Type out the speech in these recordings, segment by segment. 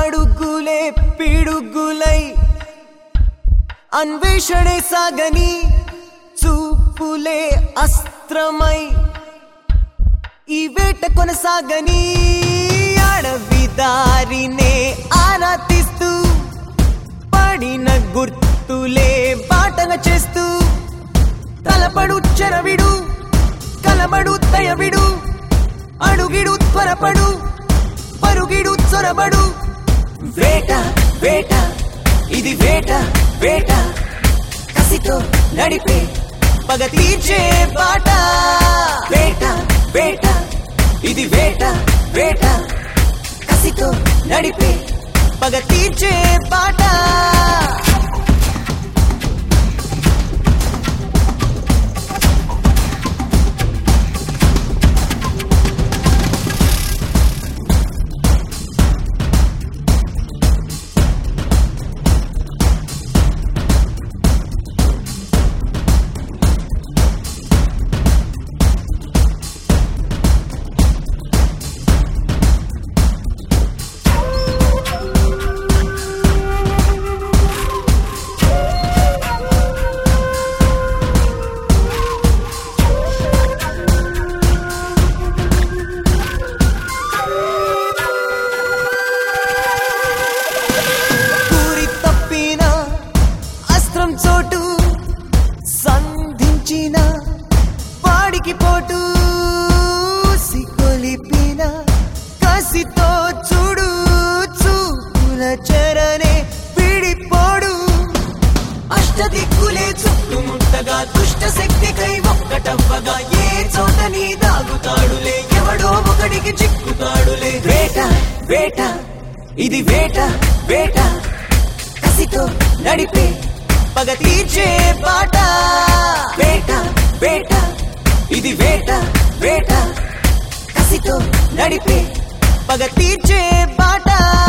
అడుగులే పిడుగులై అన్వేషణే సాగని చూపులే అస్త్రమై ఈ వేట కొనసాగని అడవి దారినే ఆరా తీస్తూ పడిన గుర్తులే బాటగా చేస్తూ తలపడు చెరవిడు కలబడు దయవిడు అడుగిడు త్వరపడు పరుగిడు చొరబడు వేట వేట ఇది వేట వేట కసితో నడిపే పగ తీర్చే బాట వేట వేట ఇది వేట వేట కసితో నడిపే పగ తీర్చే బాట చోటు సంధించిన పాడికి పోటు సికొలిపిన కసితో చూడు చూపుల చరణే పిడిపోడు అష్టదిక్కులే చుట్టుముట్టగా దుష్ట శక్తికై ఒక్కటవ్వగా ఏ చోట నీ దాగుతాడులే ఎవడో ఒకడికి చిక్కుతాడులే వేట వేట ఇది వేట వేట కసితో నడిపే పగ తీర్చే బాట వేట వేట ఇది వేట వేట కసితో నడిపే పగ తీర్చే బాట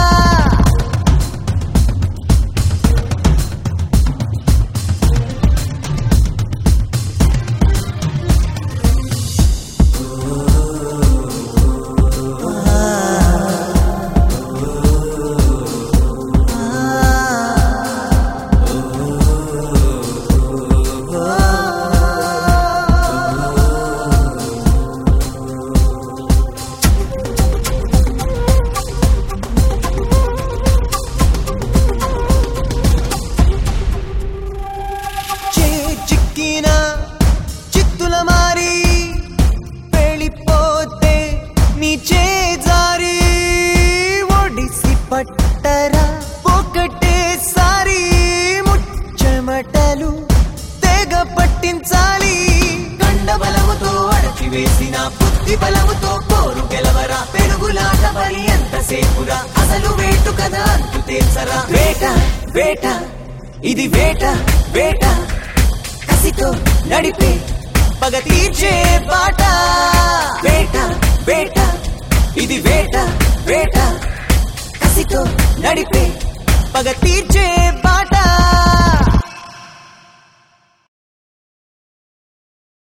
చిత్తుల మారి వెళ్ళిపోతే నీ చేజారి ఒడిసి పట్టరా ఒకటేసారి ముచ్చమటలు తెగ పట్టించాలి కండ బలముతో అడచి వేసిన బుద్ధి బలముతో కోరు గెలవరా పెరుగులాట మరి ఎంతసేపురా అసలు వేటు కదా అంతు తేల్చరా వేట వేట ఇది వేట వేట కసితో నడిపే పగ తీర్చే బాట వేట వేట ఇది వేట వేట కసితో నడిపే పగ తీర్చే బాట